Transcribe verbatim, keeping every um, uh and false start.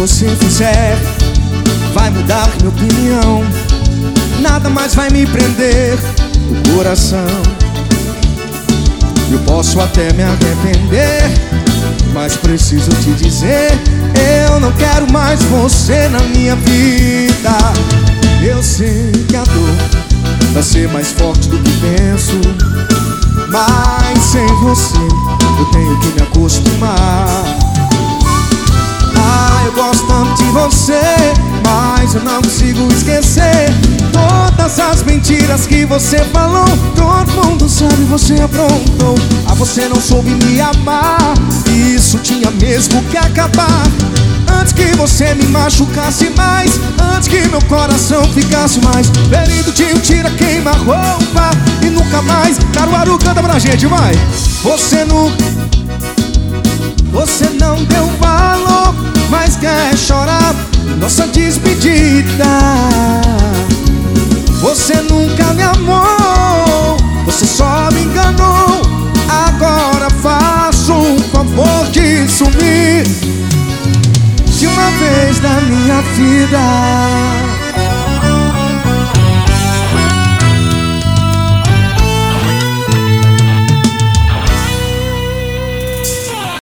você fizer vai mudar minha opinião. Nada mais vai me prender o coração. Eu posso até me arrepender, mas preciso te dizer, eu não quero mais você na minha vida. Eu sei que a dor vai ser mais forte do que penso, mas sem você eu tenho que me acostumar. Ah, eu gosto tanto de você, mas eu não consigo esquecer todas as mentiras que você falou. Todo mundo sabe, você aprontou. Ah, você não soube me amar, isso tinha mesmo que acabar. Antes que você me machucasse mais, antes que meu coração ficasse mais ferido de um tira queima-roupa. E nunca mais, Caruaru, canta pra gente, vai. Você não, você não deu valor, mas quer chorar nossa despedida. Você nunca me amou, você só me enganou. Agora faço um favor de sumir de uma vez da minha vida.